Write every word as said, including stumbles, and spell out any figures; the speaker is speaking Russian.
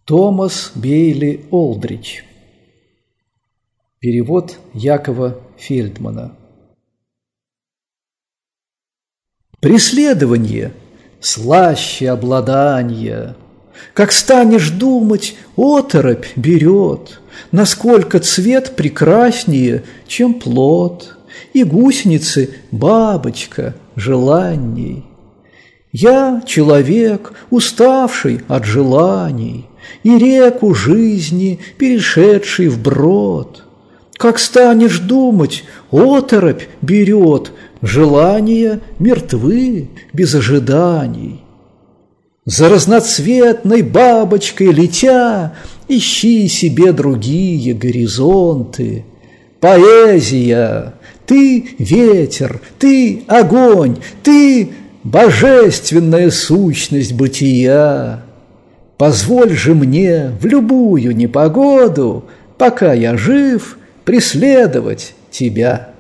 Томас Бейли Олдрич. Перевод Якова Фельдмана. Преследование слаще обладания. Как станешь думать, оторопь берет, насколько цвет прекраснее, чем плод, и гусеницы бабочка желанней. Я человек, уставший от желаний, и реку жизни, перешедший вброд. Как станешь думать, оторопь берет, желания мертвы без ожиданий. За разноцветной бабочкой летя, ищи себе другие горизонты. Поэзия, ты ветер, ты огонь, ты божественная сущность бытия. Позволь же мне в любую непогоду, пока я жив, преследовать тебя.